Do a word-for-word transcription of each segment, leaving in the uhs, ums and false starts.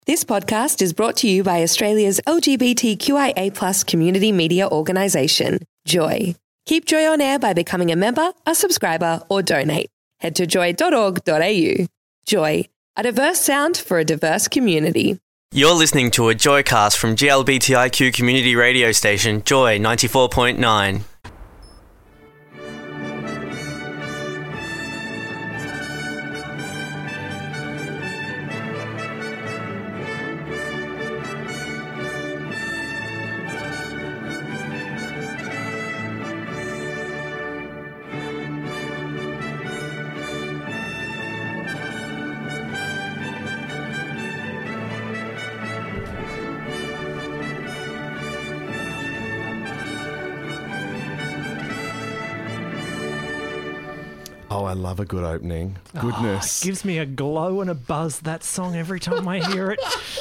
This podcast is brought to you by Australia's L G B T Q I A plus community media organisation, Joy. Keep Joy on air by becoming a member, a subscriber or donate. Head to joy dot org dot a u. Joy, a diverse sound for a diverse community. You're listening to a Joycast from G L B T I Q community radio station, Joy ninety-four point nine. Oh, I love a good opening. Goodness. Oh, it gives me a glow and a buzz, that song, every time I hear it.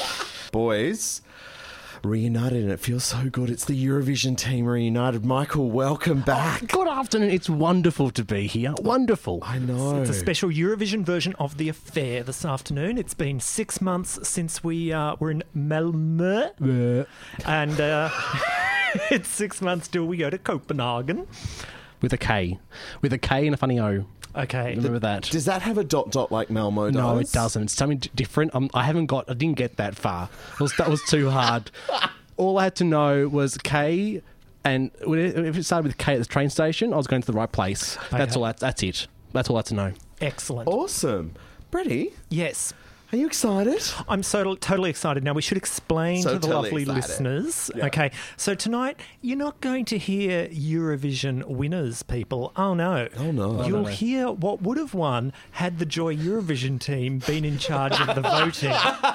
Boys, reunited, and it feels so good. It's the Eurovision team reunited. Michael, welcome back. Oh, good afternoon. It's wonderful to be here. Wonderful. I know. It's a special Eurovision version of The Affair this afternoon. It's been six months since we uh, were in Malmö. and uh, it's six months till we go to Copenhagen. With a K. With a K and a funny O. Okay. Remember that. Does that have a dot dot like Malmo does? No, it doesn't. It's something d- different. Um, I haven't got... I didn't get that far. It was, that was too hard. All I had to know was K, and if it started with K at the train station, I was going to the right place. That's Okay. all. I, that's it. That's all I had to know. Excellent. Awesome. Bretty, Yes. are you excited? I'm so totally excited. Now, we should explain So to the totally lovely excited. listeners. Yeah. Okay, so tonight, you're not going to hear Eurovision winners, people. Oh, no. Oh, no. You'll no, no. hear what would have won had the Joy Eurovision team been in charge of the voting.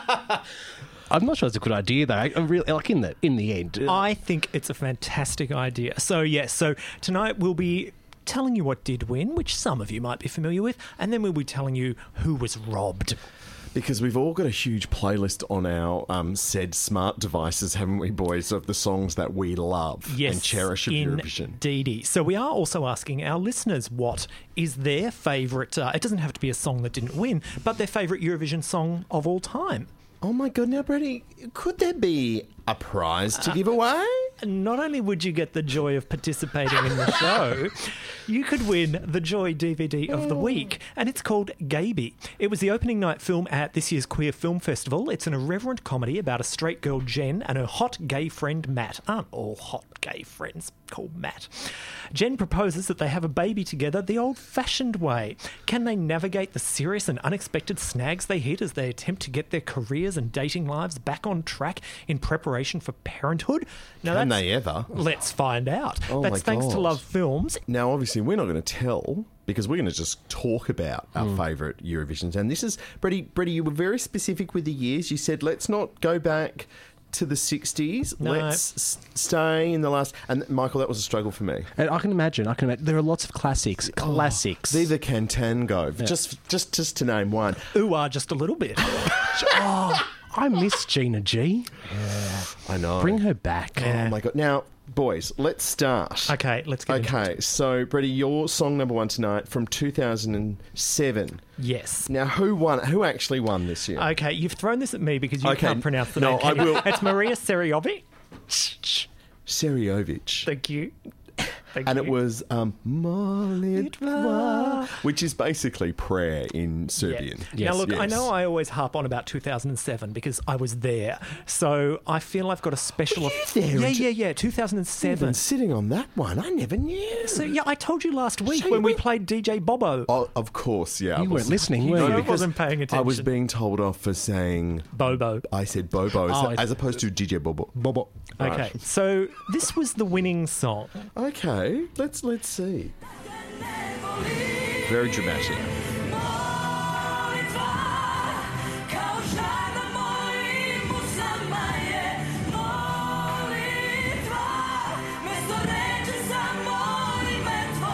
I'm not sure it's a good idea, though. I, I really, like, in the, in the end. uh, I think it's a fantastic idea. So, yes, so tonight we'll be telling you what did win, which some of you might be familiar with, and then we'll be telling you who was robbed. Because we've all got a huge playlist on our um, said smart devices, haven't we, boys, of the songs that we love Yes, and cherish of Eurovision. indeedy. So we are also asking our listeners what is their favourite, uh, it doesn't have to be a song that didn't win, but their favourite Eurovision song of all time. Oh, my God. Now, Bretty, could there be a prize to give away? Not only would you get the joy of participating in the show, you could win the Joy D V D of the week, and it's called Gaby. It was the opening night film at this year's Queer Film Festival. It's an irreverent comedy about a straight girl, Jen, and her hot gay friend, Matt. Aren't all hot gay friends called Matt? Jen proposes that they have a baby together the old-fashioned way. Can they navigate the serious and unexpected snags they hit as they attempt to get their careers and dating lives back on track in preparation for parenthood? Now, Can that's- they ever? Let's find out. Oh That's my thanks to God. Love Films. Now, obviously, we're not going to tell because we're going to just talk about our Mm. favourite Eurovisions. And this is, Bretty, Bretty, you were very specific with the years. You said, let's not go back to the sixties. No. Let's s- stay in the last... And, Michael, that was a struggle for me. and I can imagine. I can imagine. There are lots of classics. Classics. Viva Cantango, just, just, just to name one. Ooh, ah, just a little bit. oh, I miss Gina G. I know. Bring her back. Oh, my God. Now, boys, let's start. Okay, let's get into Okay, so, Bretty, your song number one tonight from two thousand seven. Yes. Now, who won? Who actually won this year? Okay, you've thrown this at me because you Okay, can't pronounce the no, name. I can you? will- It's Maria Seriovic. Seriovic. Thank you. Thank And you. it was um, Molitva, which is basically prayer in Serbian. Yeah. Now, look, I Yes. know I always harp on about two thousand seven because I was there. So I feel I've got a special... Were you there Yeah, in yeah, yeah, two thousand I've seven. been sitting on that one. I never knew. So, yeah, I told you last week So you when we went- played D J Bobo. Oh, of course, yeah. I You was- weren't listening, You were know, you? I because wasn't paying attention. I was being told off for saying... Bobo. I said Bobo as, Oh, as opposed to D J Bobo. Bobo. Okay, Right. so this was the winning song. Okay, let's let's see. Very dramatic.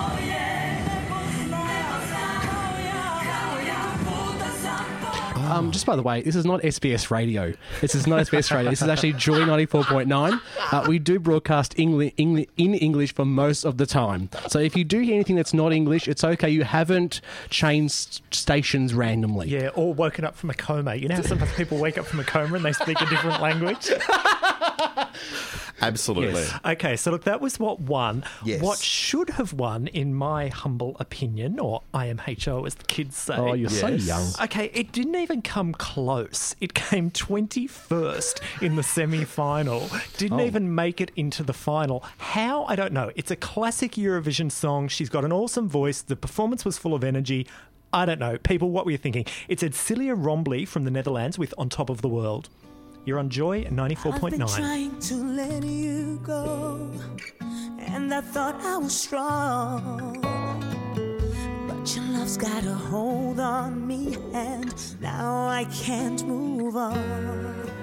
Um, And just by the way, this is not S B S Radio. This is not S B S Radio. This is actually Joy ninety-four point nine. Uh, we do broadcast Engli- Engli- in English for most of the time. So if you do hear anything that's not English, it's okay. You haven't changed stations randomly. Yeah, or woken up from a coma. You know how sometimes people wake up from a coma and they speak a different language? Absolutely. Yes. Okay, so look, that was what won. Yes. What should have won, in my humble opinion, or I M H O as the kids say. Oh, you're so Yes. young. Okay, it didn't even come close. It came twenty-first in the semi-final. Didn't Oh. even make it into the final. How? I don't know. It's a classic Eurovision song. She's got an awesome voice. The performance was full of energy. I don't know. People, what were you thinking? It's Edcilia Rombly from the Netherlands with On Top of the World. You're on Joy ninety-four point nine. I've been trying to let you go, and I thought I was strong, but your love's got a hold on me, and now I can't move on.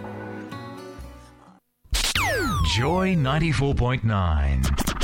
Joy ninety-four point nine.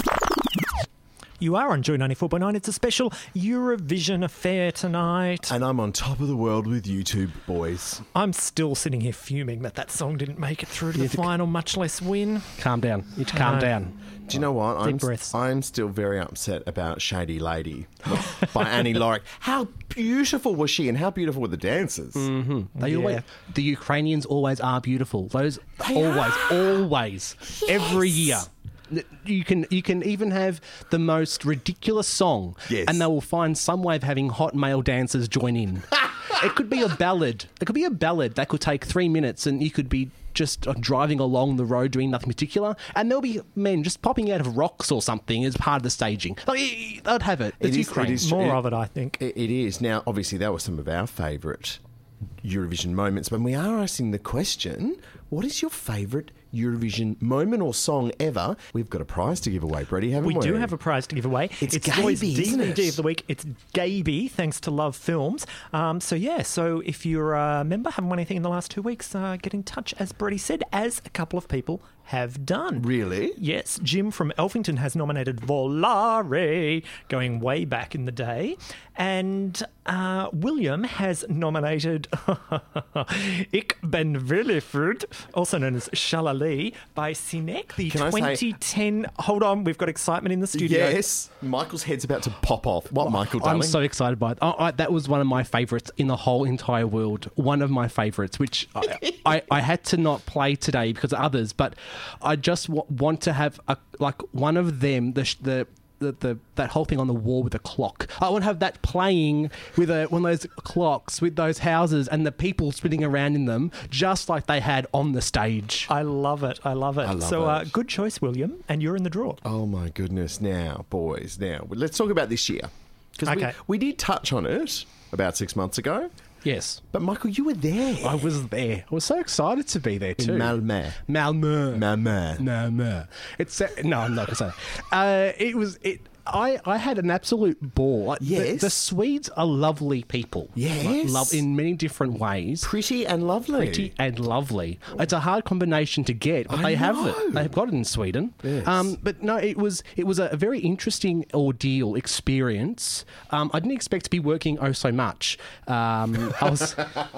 You are on Joy ninety-four point nine. It's a special Eurovision affair tonight. And I'm on top of the world with YouTube, boys. I'm still sitting here fuming that that song didn't make it through to the final, much less win. Calm down. You need to calm know. down. Do you know what? I'm, breaths. I'm still very upset about Shady Lady by Annie Lorick. How beautiful was she, and how beautiful were the dancers? Mm-hmm. They Yeah. always, the Ukrainians always are beautiful. Those They always, are. always, every year. You can you can even have the most ridiculous song, Yes. and they will find some way of having hot male dancers join in. It could be a ballad. It could be a ballad that could take three minutes, and you could be just uh, driving along the road doing nothing particular, and there'll be men just popping out of rocks or something as part of the staging. Like, they'd have it. It's It is- Ukraine. it is- More it- of it, I think. It, it is. Now, obviously, that was some of our favourite Eurovision moments, but we are asking the question, what is your favourite Eurovision moment or song ever? We've got a prize to give away, Brady, haven't we? We do have a prize to give away. It's Joy's Gaby, isn't D V D it? of the week. It's Gaby, thanks to Love Films. Um, so, yeah, so if you're a member, haven't won anything in the last two weeks, uh, get in touch, as Brady said, as a couple of people have done. Really? Yes, Jim from Elphington has nominated Volare, going way back in the day. And uh, William has nominated Ik ben Williford, also known as Shalali, by Sinek, the Can I say- twenty ten... Hold on, we've got excitement in the studio. Yes. Michael's head's about to pop off. What, Michael, I'm darling? so excited by it. Oh, I, that was one of my favourites in the whole entire world. One of my favourites, which I, I, I had to not play today because of others, but I just w- want to have a, like one of them, the, sh- the the the that whole thing on the wall with the clock. I want to have that playing with a, one of those clocks with those houses and the people spinning around in them, just like they had on the stage. I love it. I love it. I love so, Uh, it. good choice, William, and you're in the draw. Oh, my goodness. Now, boys, now, let's talk about this year. Because Okay. we, we did touch on it about six months ago. Yes. But, Michael, you were there. I was there. I was so excited to be there In too. Malmö. Malmö. Malmö. Malmö. It's uh, no, I'm not gonna say that. Uh, it was it. I, I had an absolute ball. Like, the- Yes. the, Swedes are lovely people. Yes. Like, love in many different ways. Pretty and lovely. Pretty and lovely. It's a hard combination to get, but I they have know. it. They've got it in Sweden. Yes. Um, but no, it was it was a very interesting ordeal experience. Um, I didn't expect to be working oh so much. Um, I was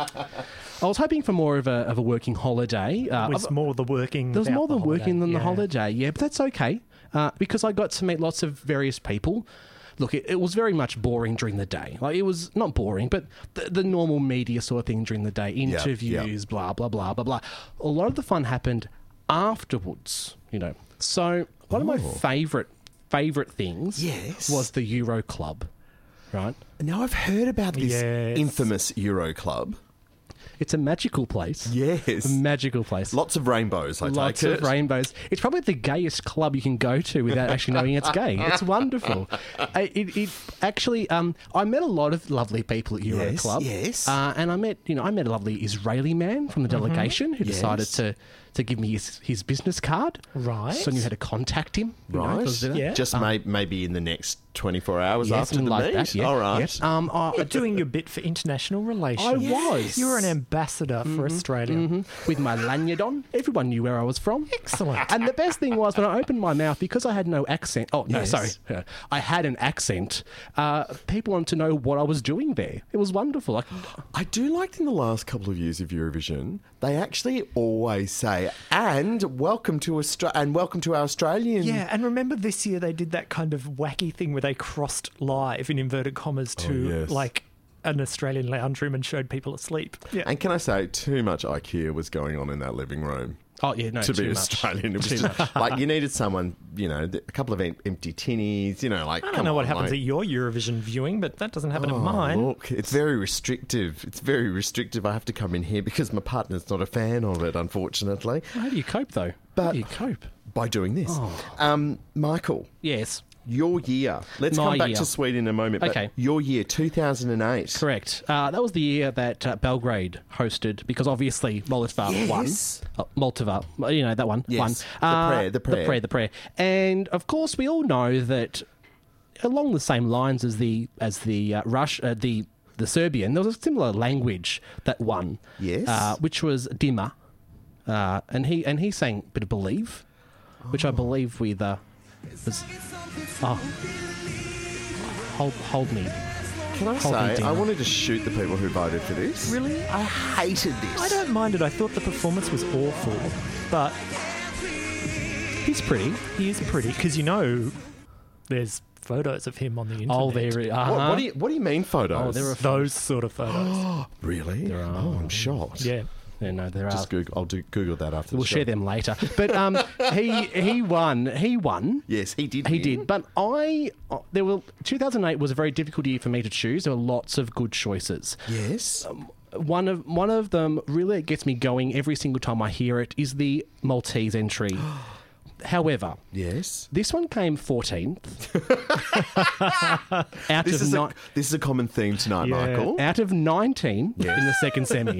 I was hoping for more of a of a working holiday. Uh, It was more the working. there was without more the than holiday. working than the Yeah. holiday, yeah, but that's okay uh, because I got to meet lots of various people. Look, it, it was very much boring during the day. Like, it was not boring, but the, the normal media sort of thing during the day, interviews, yeah. blah blah blah blah blah. A lot of the fun happened afterwards, you know. So one of my Oh. favourite favourite things Yes. was the Euro Club, right? Now, I've heard about this Yes. infamous Euro Club. It's a magical place. Yes. A magical place. Lots of rainbows, I Lots take of it. rainbows. It's probably the gayest club you can go to without actually knowing it's gay. It's wonderful. Uh, It, it actually, um, I met a lot of lovely people at Euro Yes, Club. yes. Uh, and I met, you know, I met a lovely Israeli man from the delegation who Yes. decided to, to give me his, his business card. Right. So I knew how to contact him. you know, Right. 'cause, you know, Yeah. Just may, maybe in the next twenty-four hours yeah, after the something like meet. that. Yeah. All right. Yes. Um, I, You're doing your bit for international relations. I was. You're an ambassador for Australia. hmm With my lanyard on. Everyone knew where I was from. Excellent. And the best thing was when I opened my mouth, because I had no accent. Oh, no, Yes. sorry. Uh, I had an accent. Uh, people wanted to know what I was doing there. It was wonderful. Like, I do like in the last couple of years of Eurovision, they actually always say, and welcome to Austra- and welcome to our Australian. Yeah, and remember this year they did that kind of wacky thing where they crossed live in inverted commas to Oh, yes. like an Australian lounge room and showed people asleep. Yeah. And can I say, too much IKEA was going on in that living room. oh, yeah, no, to too be much. Australian, it was Too just, much. like you needed someone, you know, th- a couple of em- empty tinnies, you know, like I don't come know what on, happens like, at your Eurovision viewing, but that doesn't happen Oh, at mine. Look, it's very restrictive. It's very restrictive. I have to come in here because my partner's not a fan of it, unfortunately. How do you cope, though? But- How do you cope? By doing this, Oh. um, Michael, Yes. your year. Let's My come back year. to Sweden in a moment. But Okay. your year, two thousand eight. Correct. Uh, that was the year that uh, Belgrade hosted, because obviously Moldova Yes. won. Uh, Moldova, you know, that one Yes. won. The Uh, prayer, the prayer. The prayer, the prayer. And, of course, we all know that along the same lines as the as the uh, Rush, uh, the the Serbian, there was a similar language that won. Yes. Uh, which was Dima. Uh, and he and he sang a bit of Believe, which I believe with... Uh, was, oh, hold, hold me. Can I Hold me, say, I Dina. wanted to shoot the people who voted for this. Really? I hated this. I don't mind it. I thought the performance was awful, but He's pretty. he is pretty because you know there's photos of him on the internet. Oh, there it uh-huh. What, what do you What do you mean photos? Oh, there are those sort of photos. really? There are. Oh, I'm shocked. Yeah. Yeah, no, there Just are. Google. I'll do Google that after. We'll the show. share them later. But um, he he won. He won. Yes, he did. He win. did. But I uh, there were two thousand eight was a very difficult year for me to choose. There were lots of good choices. Yes. One of one of them really gets me going every single time I hear it is the Maltese entry. However, yes. this one came fourteenth. out This of is ni- a this is a common theme tonight, Yeah. Michael. out of nineteen in the second semi.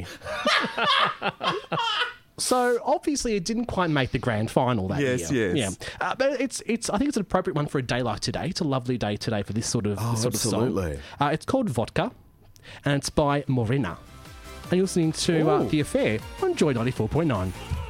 So obviously it didn't quite make the grand final that Yes, year. yes. Yeah, uh, but it's it's. I think it's an appropriate one for a day like today. It's a lovely day today for this sort of Oh, this sort absolutely. of song. Uh, it's called Vodka, and it's by Morena. And you're listening to uh, Ooh. The Affair on Joy ninety-four point nine.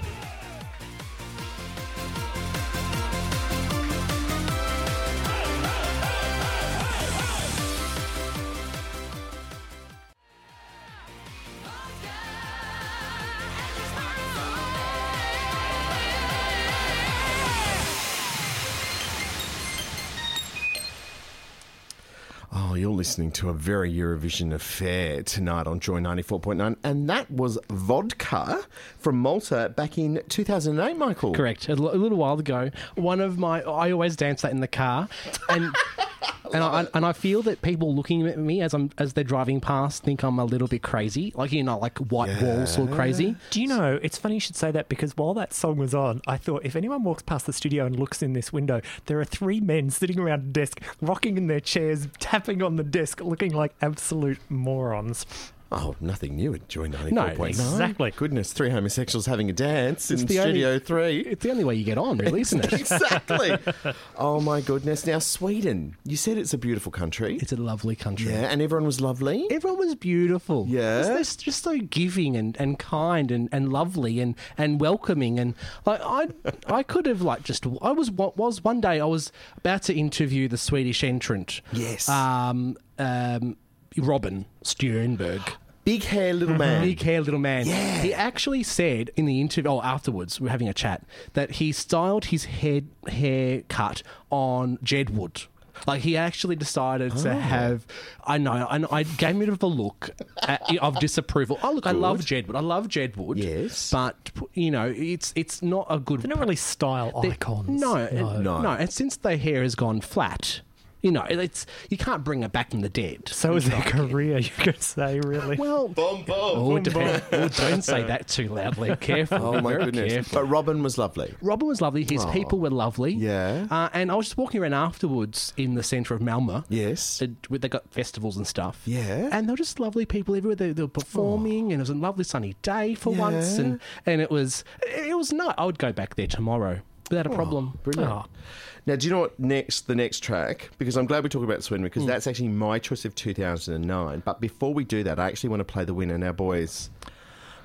Oh, you're listening to a very Eurovision affair tonight on Joy ninety-four point nine, and that was Vodka from Malta back in two thousand eight, Michael. Correct. A, l- a little while ago, one of my I always dance that in the car, and and I and I feel that people looking at me as I'm as they're driving past think I'm a little bit crazy, like you know, like white wall sort of crazy. Do you know, it's funny you should say that because while that song was on, I thought if anyone walks past the studio and looks in this window, there are three men sitting around a desk, rocking in their chairs, tapping on the desk, looking like absolute morons. Oh, nothing new at Joy ninety-four point nine. exactly. Goodness, three homosexuals having a dance in the only- Studio three. It's the only way you get on, really, isn't it? Exactly. Oh, my goodness. Now, Sweden. You said it's a beautiful country. It's a lovely country. Yeah, and everyone was lovely. Everyone was beautiful. Yeah. They're s- just so giving and, and kind and, and lovely and, and welcoming and like I I could have like just I was what was one day I was about to interview the Swedish entrant. Yes. Um um Robin Stjernberg. Big hair, little man. Big hair little man. Yeah. He actually said in the interview, oh, afterwards, we were having a chat, that he styled his head hair cut on Jedward. Like, he actually decided Oh. to have, I know, and I gave him a bit of a look at, of disapproval. Oh, look, I love Jedward. I love Jedward. Yes. But, you know, it's it's not a good... They're not really style They- icons. No, it- no. No. no. And since their hair has gone flat, you know, it's you can't bring it back from the dead. So is their career, you could say, really. Well, Boom, boom. oh, it depends. Oh, don't say that too loudly. Careful. Oh, my Very goodness. careful. But Robin was lovely. Robin was lovely. His people were lovely. Yeah. Uh, and I was just walking around afterwards in the centre of Malmö. Yes. Uh, where they got festivals and stuff. Yeah. And they were just lovely people everywhere. They, they were performing, and it was a lovely sunny day for once. Yeah. And, and it was it was nice. I would go back there tomorrow without a problem. Brilliant. Oh. Now, do you know what next? The next track, because I'm glad we talked about Sweden, because Hmm. that's actually my choice of two thousand nine. But before we do that, I actually want to play the winner. Now, boys,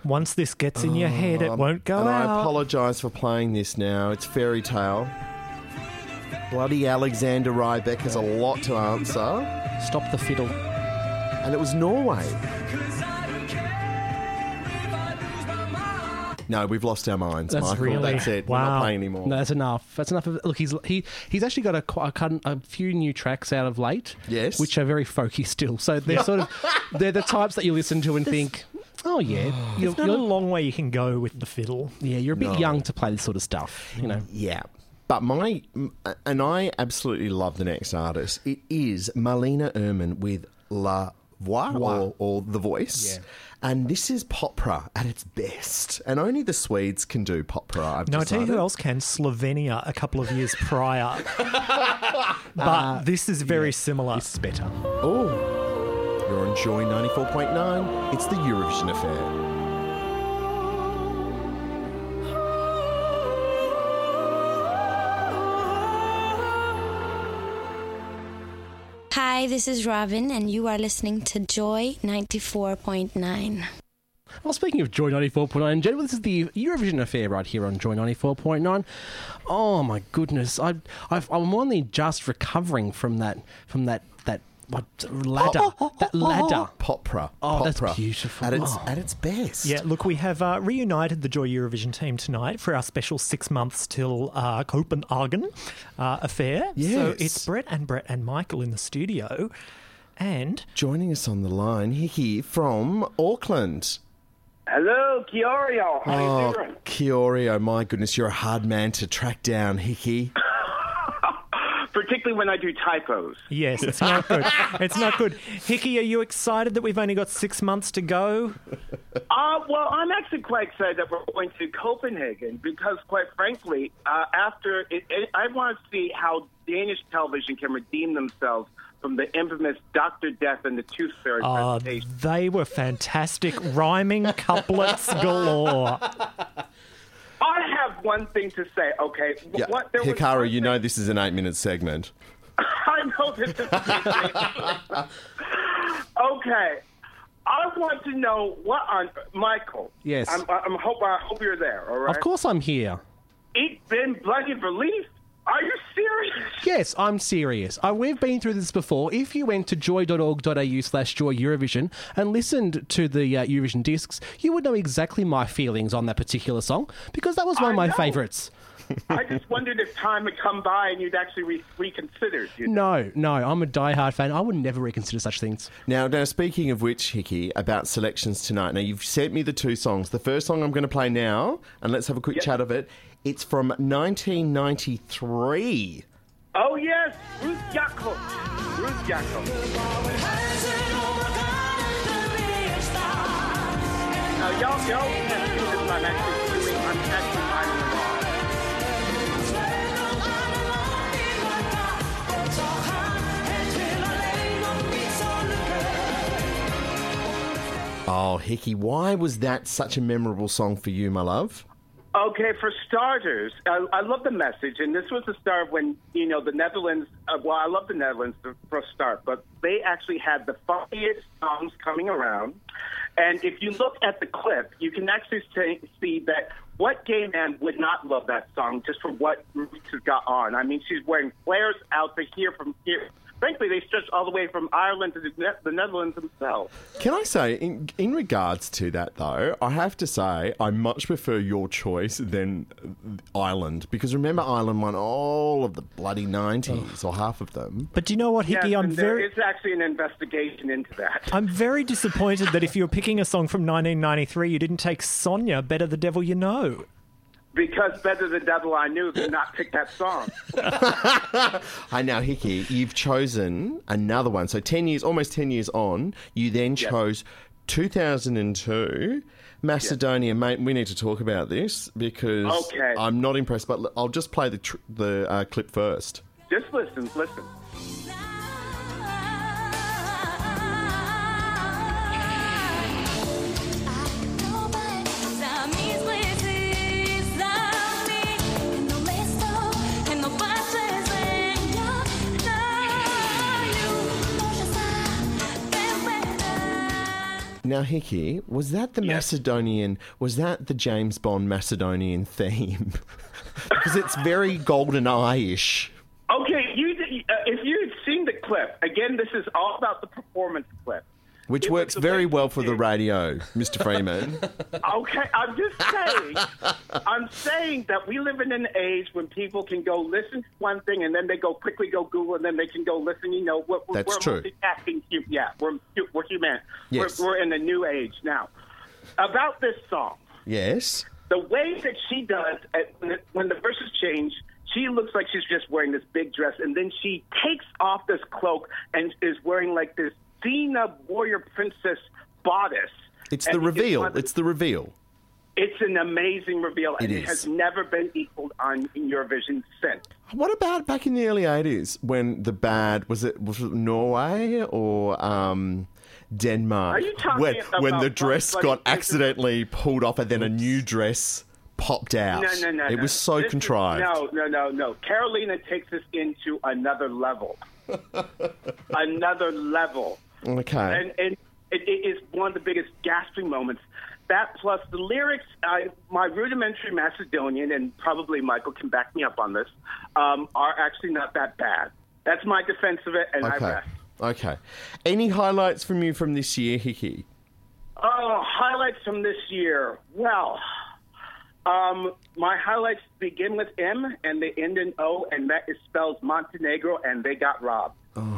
Once this gets in your head, it won't go and out. I apologise for playing this now. It's fairy tale. Bloody Alexander Rybak has a lot to answer. Stop the fiddle. And it was Norway. No, we've lost our minds, That's Michael. really- That's it. We're wow. not playing anymore. No, that's enough. That's enough of it. Look, he's he he's actually got a, quite a, a few new tracks out of late. Yes. Which are very folky still. So they're sort of they're the types that you listen to and think, oh yeah, you're, There's not a you're, long way you can go with the fiddle. yeah, you're a bit No. young to play this sort of stuff. You know. Yeah. But my, and I absolutely love the next artist. It is Marlena Erman with La Voix, or, or The Voice. Yeah. And this is popra at its best. And only the Swedes can do popra, I've No, I tell you decided. who else can? Slovenia a couple of years prior. But this is very similar. This is better. Oh, you're on Joy ninety-four point nine. It's the Eurovision Affair. Hi, this is Robin, and you are listening to Joy ninety-four point nine. Well, speaking of Joy ninety-four point nine, Jen, this is the Eurovision Affair right here on Joy ninety-four point nine. Oh my goodness, I, I've, I'm only just recovering from that, from that, that what, ladder, that ladder. Popra. Oh, that's Popra. beautiful. At its, Oh. at its best. Yeah, look, we have uh, reunited the Joy Eurovision team tonight for our special six months till uh, Copenhagen uh, affair. So Yes. it's Brett and Brett and Michael in the studio. And Joining us on the line, Hickey from Auckland. Hello, Kiorio. How Oh, you doing? Kiorio, my goodness, you're a hard man to track down, Hickey. Particularly when I do typos. yes, it's not good. It's not good. Hickey, are you excited that we've only got six months to go? Uh, well, I'm actually quite excited that we're going to Copenhagen because, quite frankly, uh, after it, it, I want to see how Danish television can redeem themselves from the infamous Doctor Death and the Tooth Fairy Uh, presentation. they were fantastic rhyming couplets galore. I have one thing to say, okay? Yeah, What, there was Hikaru, one you thing- know this is an eight-minute segment. I know this is okay. I want to know what on Michael. Yes. I'm, I'm hope I hope you're there. All right. Of course I'm here. Eat Ben bloody relief. Are you serious? Yes, I'm serious. I, we've been through this before. If you went to joy.org.au slash joy Eurovision and listened to the uh, Eurovision discs, you would know exactly my feelings on that particular song because that was one I of my know. favourites. I just wondered if time had come by and you'd actually re- reconsidered. You know? No, no, I'm a diehard fan. I would never reconsider such things. Now, now, speaking of which, Hickey, about selections tonight. Now, you've sent me the two songs. The first song I'm going to play now, and let's have a quick Yes. chat of it. It's from nineteen ninety-three. Oh yes, Ruth Jakob. Ruth Jakob. Now y'all, y'all can't see this. I'm actually doing. I'm actually finding the wrong. Oh, Hickey, why was that such a memorable song for you, my love? Okay, for starters, I, I love the message, and this was the start when, you know, the Netherlands, uh, well, I love the Netherlands for, for a start, but they actually had the funniest songs coming around, and if you look at the clip, you can actually say, see that what gay man would not love that song just for what Ruth has got on? I mean, she's wearing flares out to here from here. Frankly, they stretch all the way from Ireland to the, Ne- the Netherlands themselves. Can I say, in, in regards to that, though, I have to say I much prefer your choice than Ireland, because remember, Ireland won all of the bloody nineties, or half of them. But do you know what, Hickey? Yes, I'm and there very... is actually an investigation into that. I'm very disappointed that if you were picking a song from nineteen ninety-three, you didn't take Sonia, Better the Devil You Know. Because Better the Devil I Knew did not pick that song. I now, Hickey, you've chosen another one. So ten years, almost ten years on, you then Yes. chose two thousand two, Macedonia. Mate, we need to talk about this because Okay. I'm not impressed, but l- I'll just play the, tr- the uh, clip first. Just listen, listen. Now, Hickey, was that the Macedonian, was that the James Bond Macedonian theme? Because it's very golden eye-ish. Okay, you, uh, if you had seen the clip, again, this is all about the performance clip. Which It works was the very way- well for the radio, Mister Freeman. Okay, I'm just saying, I'm saying that we live in an age when people can go listen to one thing and then they go quickly go Google and then they can go listen. You know, we're, we're, That's we're true. multitasking. Yeah, we're we're human. Yes. We're, we're in a new age now. About this song, Yes. the way that she does at, when, the, when the verses change, she looks like she's just wearing this big dress, and then she takes off this cloak and is wearing like this Xena warrior princess bodice. It's And the reveal. one of the- It's the reveal. It's an amazing reveal, and It it, is. has never been equaled on Eurovision since. What about back in the early eighties when the bad, was it, was it Norway or um, Denmark? Are you talking when, about when the dress Bloody got Princess? accidentally pulled off and then a new dress popped out. No, no, no. It no. was so This is- contrived. no, no, no, no. Carolina takes us into another level. another level. Okay. And, and it, it is one of the biggest gasping moments. That plus the lyrics, I, my rudimentary Macedonian, and probably Michael can back me up on this, um, are actually not that bad. That's my defense of it, and I Okay. rest. Okay. Any highlights from you from this year, Hickey? Oh, highlights from this year. Well, um, my highlights begin with M and they end in O, and that is spells Montenegro, and they got robbed.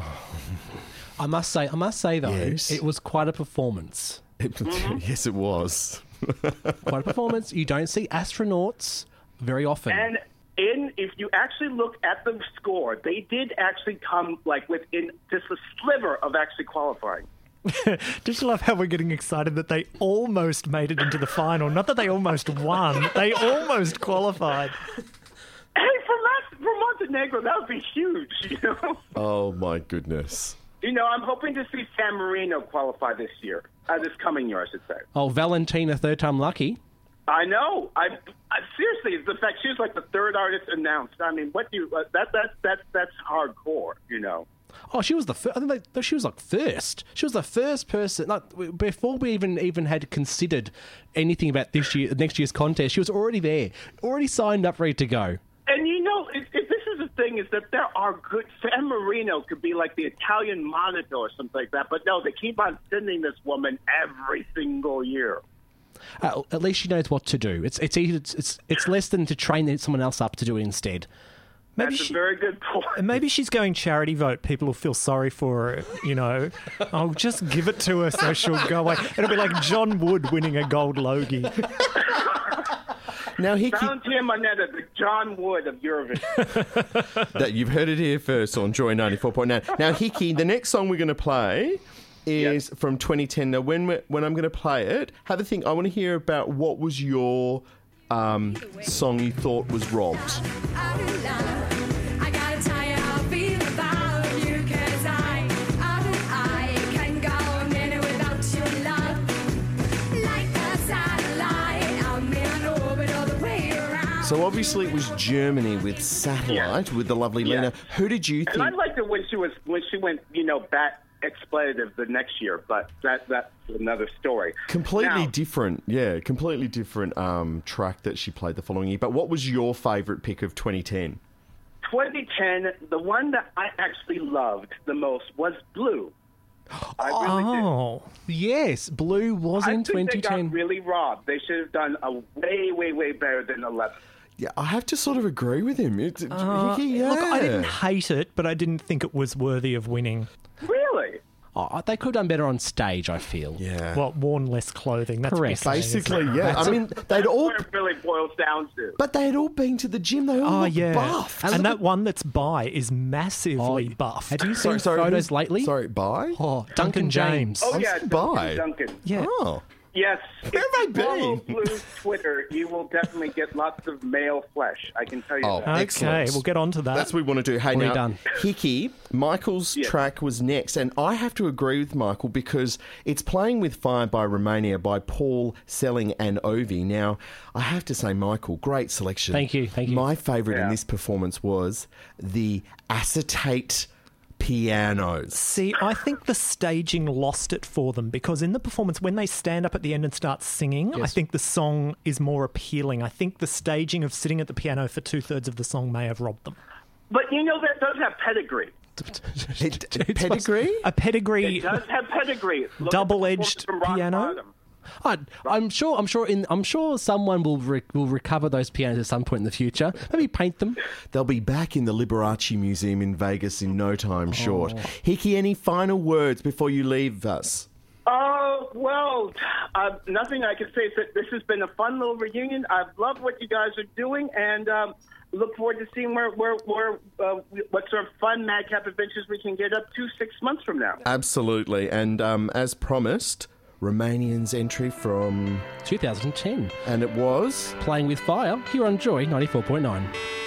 I must say, I must say though, Yes. it was quite a performance. Yes, it was. Quite a performance. You don't see astronauts very often. And in, if you actually look at the score, they did actually come like within just a sliver of actually qualifying. Just love how we're getting excited that they almost made it into the final. Not that they almost won, they almost qualified. Hey, for, Mas- for Montenegro, that would be huge, you know? Oh, my goodness. You know, I'm hoping to see San Marino qualify this year, uh, this coming year, I should say. Oh, Valentina, third time lucky. I know. I, I seriously, the fact she was like the third artist announced. I mean, what do you? Uh, that that that that's hardcore, you know. Oh, she was the first. I think they, she was like first. She was the first person. Like before we even even had considered anything about this year, next year's contest, she was already there, already signed up, ready to go. And you know, if, if this is the thing, is that there are good. San Marino could be like the Italian Monaco or something like that, but no, they keep on sending this woman every single year. Uh, at least she knows what to do. It's it's easy. It's, it's it's less than to train someone else up to do it instead. Maybe That's she, a very good point. maybe she's going charity vote. People will feel sorry for her, you know. I'll just give it to her so she'll go away. It'll be like John Wood winning a gold Logie. Now, Hickey, Valentina Moneta, the John Wood of Eurovision. that you've heard it here first on Joy ninety-four point nine. Now, Hickey, the next song we're going to play is Yep. from twenty ten. Now, when we when I'm going to play it, have a think. I want to hear about what was your um, song you thought was robbed. So obviously it was Germany with Satellite with the lovely Yeah. Lena. Who did you And I think? liked it when she was when she went, you know, bat expletive the next year, but that that's another story. Completely Now, different, yeah, completely different um, track that she played the following year. But what was your favourite pick of twenty ten? twenty ten, the one that I actually loved the most was Blue. I really did. Oh, Yes, Blue was I in think twenty they ten. got really robbed. They should have done a way, way, way better than eleven. Yeah, I have to sort of agree with him. It's, uh, Hickey, yeah. look, I didn't hate it, but I didn't think it was worthy of winning. Really? Oh, they could have done better on stage, I feel. Yeah. What, worn less clothing? That's Correct. what you're saying, isn't Basically, it? yeah. I mean, they'd all, What it really boils down to. but they had all been to the gym. They all Oh, looked yeah. buffed. And, that one that's by is massively Oh, buffed. Have you Sorry, seen sorry, photos who's- layly? Sorry, bye. Oh, Duncan Duncan James. James. Oh, yeah, said Duncan, bye. Duncan. Yeah. Oh. Yes. Where if have I you follow been? Blue's Twitter, you will definitely get lots of male flesh. I can tell you Oh, that. Okay, excellent. we'll get on to that. That's what we want to do. Hey, Already now, done. Hickey, Michael's Yes. track was next, and I have to agree with Michael because it's Playing with Fire by Romania by Paul Selling and Ovi. Now, I have to say, Michael, great selection. Thank you, thank you. My favourite in Yeah. this performance was the acetate pianos. See, I think the staging lost it for them because in the performance, when they stand up at the end and start singing, I think the song is more appealing. I think the staging of sitting at the piano for two-thirds of the song may have robbed them. But, you know, that does have pedigree. It, pedigree? A pedigree. It does have pedigree. Look Double-edged at the performance from Rock piano? Bottom. I, I'm sure. I'm sure. In, I'm sure someone will re- will recover those pianos at some point in the future. Maybe paint them. They'll be back in the Liberace Museum in Vegas in no time short. Hickey, any final words before you leave us? Oh, well, uh, nothing I can say. This has been a fun little reunion. I've loved what you guys are doing, and um, look forward to seeing where, where, where uh, what sort of fun madcap adventures we can get up to six months from now. Absolutely. And um, as promised, Romanian's entry from two thousand ten. And it was Playing with Fire here on Joy ninety-four point nine.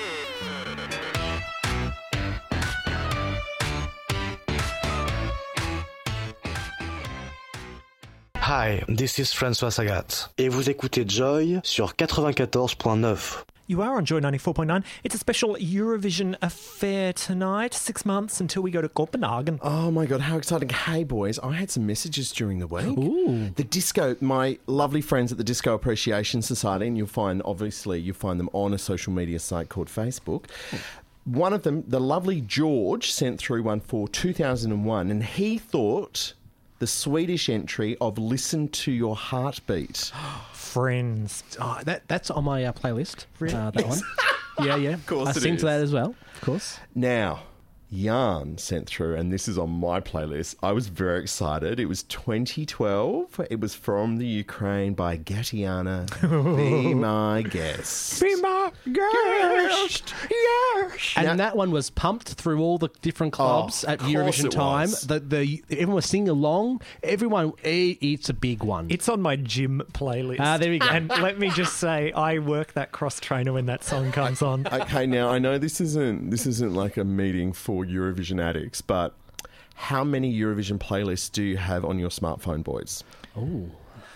Hi, this is François Sagat. Et vous écoutez Joy sur quatre-vingt-quatorze point neuf. You are on Joy ninety-four point nine. It's a special Eurovision affair tonight. Six months until we go to Copenhagen. Oh, my God, how exciting. Hey, boys, I had some messages during the week. Ooh. The disco, my lovely friends at the Disco Appreciation Society, and you'll find, obviously, you'll find them on a social media site called Facebook. One of them, the lovely George, sent through one for two thousand one, and he thought the Swedish entry of Listen to Your Heartbeat. Friends. Oh, that that's on my uh, playlist. Really? Uh, that one. Yeah, yeah. Of course I it sing is. to that as well. Of course. Now, Jan sent through, and this is on my playlist. I was very excited. It was twenty twelve. It was from the Ukraine by Gatiana. Be my guest. Be my guest. Yes. And Now- that one was pumped through all the different clubs Oh, at of course Eurovision it time. was. The, the everyone was singing along. Everyone, eh, it's a big one. It's on my gym playlist. Ah, there we go. And let me just say, I work that cross trainer when that song comes on. Okay, now I know this isn't this isn't like a meeting for Eurovision addicts, but how many Eurovision playlists do you have on your smartphone, boys? Ooh.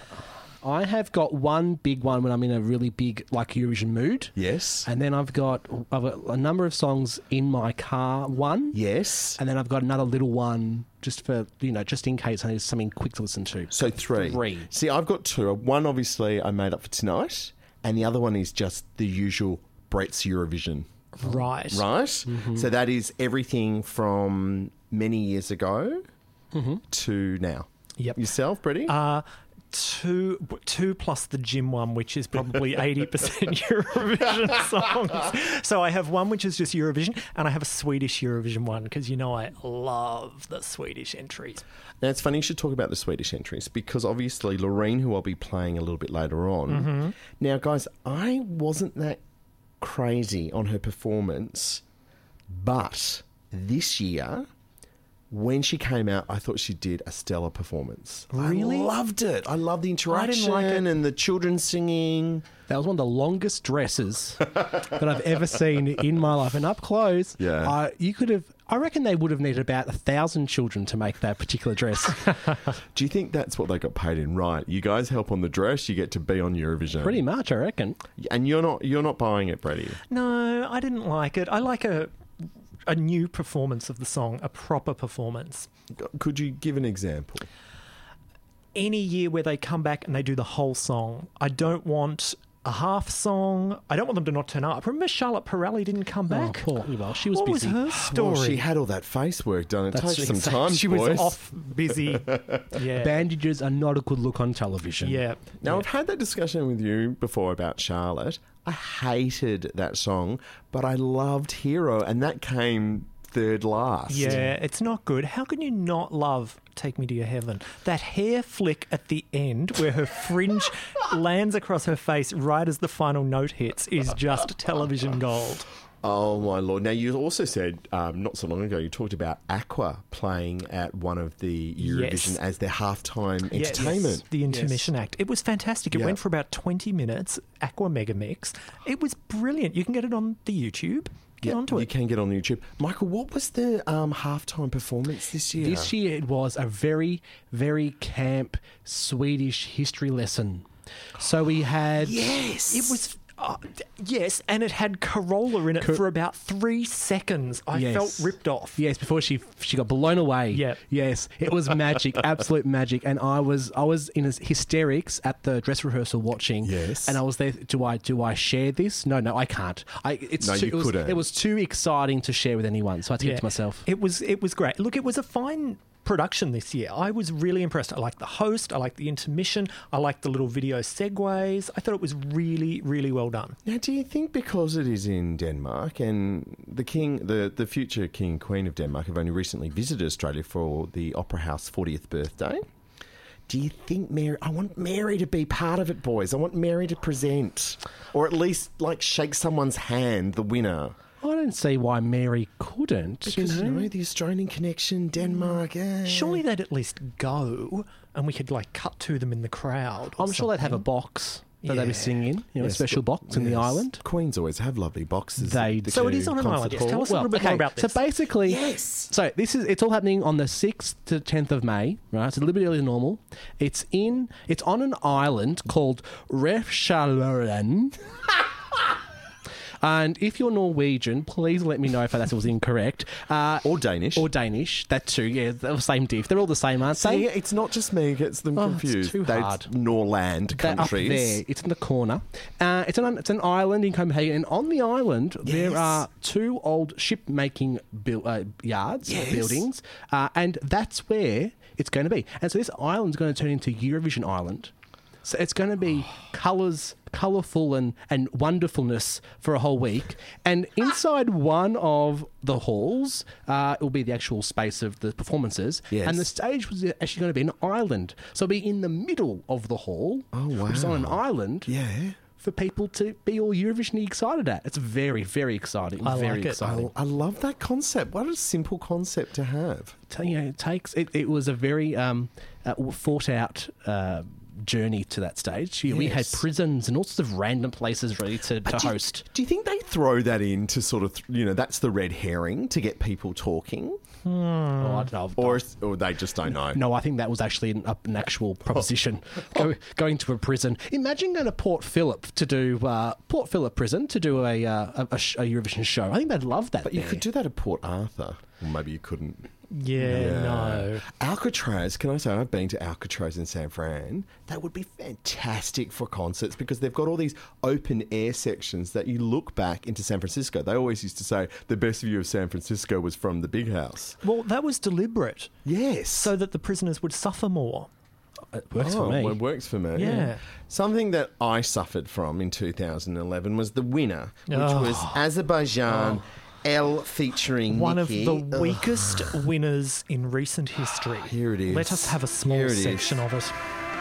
I have got one big one when I'm in a really big like Eurovision mood. Yes. And then I've got, I've got a number of songs in my car, one. Yes. And then I've got another little one just for, you know, just in case I need something quick to listen to. So three. Three. See, I've got two. One, obviously, I made up for tonight, and the other one is just the usual Brett's Eurovision. Right. Right? Mm-hmm. So that is everything from many years ago Mm-hmm. to now. Yep. Yourself, Bretty? Uh, two, two plus the gym one, which is probably eighty percent Eurovision songs. So I have one which is just Eurovision, and I have a Swedish Eurovision one because, you know, I love the Swedish entries. Now, it's funny you should talk about the Swedish entries because obviously Loreen, who I'll be playing a little bit later on. Mm-hmm. Now, guys, I wasn't that crazy on her performance, but this year, when she came out, I thought she did a stellar performance. Really? I loved it. I loved the interaction like it. and the children singing. That was one of the longest dresses that I've ever seen in my life. And up close, Yeah. uh, you could have, I reckon they would have needed about a thousand children to make that particular dress. Do you think that's what they got paid in? Right. You guys help on the dress, you get to be on Eurovision. Pretty much, I reckon. And you're not you're not buying it, Brady. No, I didn't like it. I like a a new performance of the song, a proper performance. Could you give an example? Any year where they come back and they do the whole song. I don't want a half song. I don't want them to not turn up. Remember Charlotte Pirelli didn't come back? Oh, poor well, she was what busy. was her story? Well, she had all that face work done. It That's takes some exactly- time, She boys. was off busy. Yeah. Bandages are not a good look on television. Yeah. Now, yeah. I've had that discussion with you before about Charlotte. I hated that song, but I loved Hero, and that came third last. Yeah, it's not good. How can you not love Take Me to Your Heaven? That hair flick at the end where her fringe lands across her face right as the final note hits is just television gold. Oh, my Lord. Now, you also said um, not so long ago, you talked about Aqua playing at one of the Eurovision Yes. as their halftime Yes, entertainment. the intermission act. It was fantastic. It Yeah. went for about twenty minutes. Aqua Mega Mix. It was brilliant. You can get it on the YouTube. Get Yeah, onto you it. can get on YouTube. Michael, what was the um, halftime performance this year? This year it was a very, very camp Swedish history lesson. So we had... Yes. It was. Uh, d- yes, and it had Corolla in it Cor- for about three seconds. I Yes. felt ripped off. Yes, before she she got blown away. Yep. Yes, it was magic, absolute magic, and I was I was in hysterics at the dress rehearsal watching. Yes. and I was there. Do I do I share this? No, no, I can't. I it's No, too, you it was, couldn't. It was too exciting to share with anyone, so I had to keep it Yeah. to myself. It was it was great. Look, it was a fine production this year. I was really impressed. I liked the host. I liked the intermission. I liked the little video segues. I thought it was really, really well done. Now, do you think because it is in Denmark and the king, the, the future king and queen of Denmark have only recently visited Australia for the Opera House fortieth birthday, do you think Mary... I want Mary to be part of it, boys. I want Mary to present or at least, like, shake someone's hand, the winner. I don't see why Mary couldn't. Because, you you know? know, the Australian connection, Denmark... eh. Surely they'd at least go and we could, like, cut to them in the crowd. or I'm sure they'd have a something. box that they'd be Yeah. singing in, you know, a Yes, special but- box in the yes. island. Queens always have lovely boxes. They at the So it Q is on an concert island, yes. hall. Tell us a little bit more about this. So basically, Yes. So this is it's all happening on the sixth to tenth of May, right? It's a little bit earlier than normal. It's in it's on an island called Refshaloren. And if you're Norwegian, please let me know if that was incorrect. Uh, Or Danish. or Danish, that too. Yeah, they're the same diff. They're all the same, aren't See, they? it's not just me who gets them Oh, it's confused. too They're hard. Norland They're up countries. there. It's in the corner. Uh, it's an it's an island in Copenhagen, and on the island there Yes. are two old ship making buil- uh, yards, Yes. buildings, uh, and that's where it's going to be. And so this island's going to turn into Eurovision Island. So it's going to be colours, colourful and, and wonderfulness for a whole week. And inside one of the halls, uh, it will be the actual space of the performances. Yes. And the stage was actually going to be an island. So it'll be in the middle of the hall. Oh, Which is on an wow. island. Yeah. For people to be all Eurovision excited at. It's very, very exciting. I very like it. exciting. I love that concept. What a simple concept to have. T- you know, it takes it, it was a very um, uh, thought out uh, journey to that stage. You know, We had Yes. prisons and all sorts of random places ready to, to do you- host. Do you think they throw that in to sort of, you know, that's the red herring to get people talking? Oh, I don't know. Or, or they just don't know? No, I think that was actually an, an actual proposition. Go, going to a prison. Imagine going to Port Phillip to do uh, Port Phillip prison to do a, uh, a, a, sh- a Eurovision show. I think they'd love that. But you there. could do that at Port Arthur. Well, maybe you couldn't. Yeah, no. Alcatraz, can I say, I've been to Alcatraz in San Fran. That would be fantastic for concerts because they've got all these open air sections that you look back into San Francisco. They always used to say the best view of San Francisco was from the big house. Well, that was deliberate Yes. so that the prisoners would suffer more. It works oh, for me. Well, it works for me. Yeah. Something that I suffered from in two thousand eleven was the winner, which Oh. was Azerbaijan L featuring One Nikki. of the Ugh. weakest winners in recent history. Here it is. Let us have a small Here it is. section of it.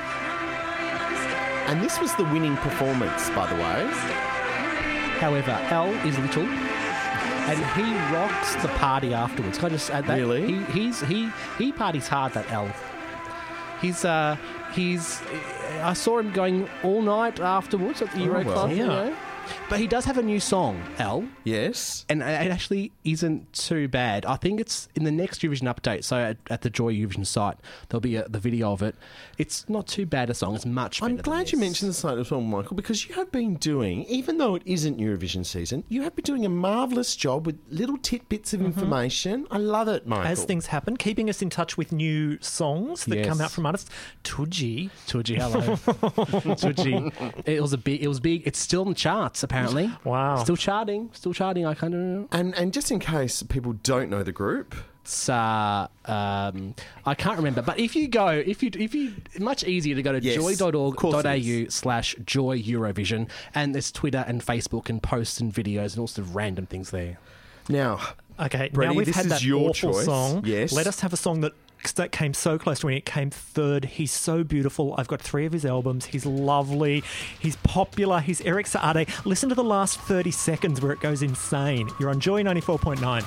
And this was the winning performance, by the way. However, L is little, and he rocks the party afterwards. Can I just add that? Really? He he's he he parties hard. That L. He's uh he's. I saw him going all night afterwards at the Euro Oh, well. Club. You Yeah. know? But he does have a new song, L. Yes. And it actually isn't too bad. I think it's in the next Eurovision update. So at, at the Joy Eurovision site, there'll be a, the video of it. It's not too bad a song. It's much better I'm than glad you this. mentioned the site as well, Michael, because you have been doing, even though it isn't Eurovision season, you have been doing a marvellous job with little tidbits of information. I love it, Michael. As things happen, keeping us in touch with new songs that come Yes. out from artists. Tuji. Tuji, hello. Tuji. It was a big. It was big. It's still in the charts apparently. Wow. Still charting. Still charting. I kind of know. And and just in case people don't know the group, It's uh, um, I can't remember. But if you go, if you if you, much easier to go to Yes, joy dot org of course dot it a u slash joy Eurovision, and there's Twitter and Facebook and posts and videos and all sorts of random things there. now, Okay, Brady, now we've this had is that your awful choice. song. Yes. Let us have a song that that came so close to winning. It came third. He's so beautiful. I've got three of his albums. He's lovely. He's popular. He's Eric Saade. Listen to the last thirty seconds where it goes insane. You're on Joy ninety-four point nine.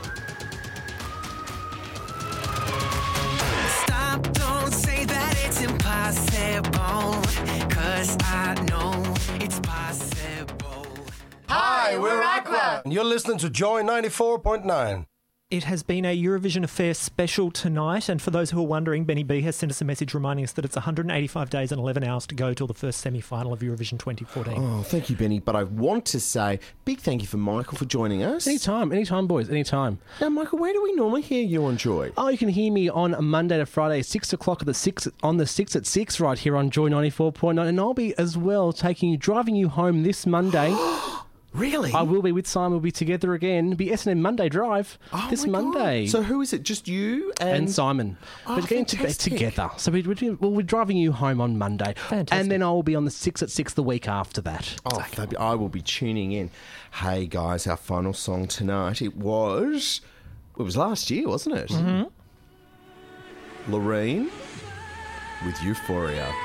Stop, don't say that it's impossible, 'cause I know it's possible. Hi, we're Aqua. And you're listening to Joy ninety-four point nine. it has been a Eurovision Affair special tonight. And for those who are wondering, Benny B has sent us a message reminding us that it's one hundred eighty-five days and eleven hours to go till the first semi-final of Eurovision twenty fourteen. Oh, thank you, Benny. But I want to say big thank you for Michael for joining us. Anytime, anytime, boys, anytime. Now, Michael, where do we normally hear you on Joy? Oh, you can hear me on Monday to Friday, six o'clock at the six on the six at six, right here on Joy ninety-four point nine, and I'll be as well taking you, driving you home this Monday. Really? I will be with Simon. We'll be together again. It'll be S and M Monday Drive Oh this my God. Monday. So who is it? Just you and, and Simon. Oh, we're getting to be fantastic. together. So we, we, well, we're driving you home on Monday. Fantastic. And then I'll be on the six at six the week after that. Oh, fabi- I will be tuning in. Hey, guys, our final song tonight, it was... It was last year, wasn't it? Mm-hmm. Loreen with Euphoria.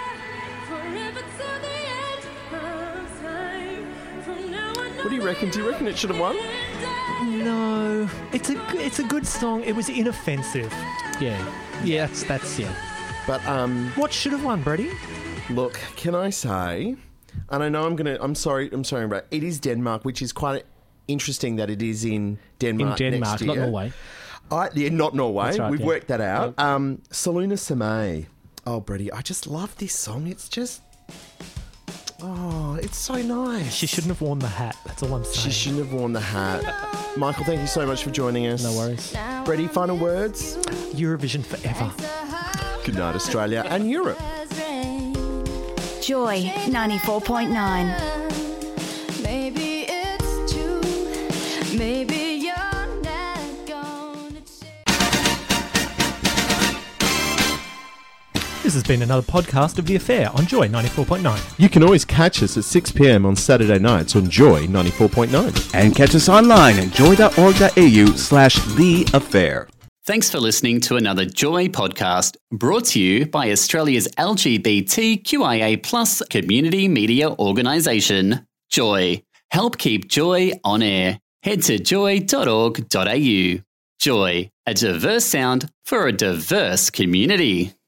What do you reckon? Do you reckon it should have won? No, it's a g- it's a good song. It was inoffensive. Yeah. Yeah, that's, that's yeah. But, um... What should have won, Brady? Look, can I say... And I know I'm going to... I'm sorry, I'm sorry, but it is Denmark, which is quite interesting that it is in Denmark In Denmark, next year. not Norway. I, yeah, not Norway. That's right, We've yeah. worked that out. Um, Selena Samay. Oh, Brady, I just love this song. It's just... Oh, it's so nice. She shouldn't have worn the hat. That's all I'm saying. She shouldn't have worn the hat. Michael, thank you so much for joining us. No worries. Brady, final words? Eurovision forever. Good night, Australia and Europe. Joy ninety-four point nine. Maybe it's true. Maybe you're not gonna This has been another podcast of The Affair on Joy ninety-four point nine. You can always catch us at six p.m. on Saturday nights on Joy ninety-four point nine. And catch us online at joy.org.au slash The Affair. Thanks for listening to another Joy podcast brought to you by Australia's L G B T Q I A plus community media organisation, Joy. Help keep Joy on air. Head to joy dot org dot a u. Joy, a diverse sound for a diverse community.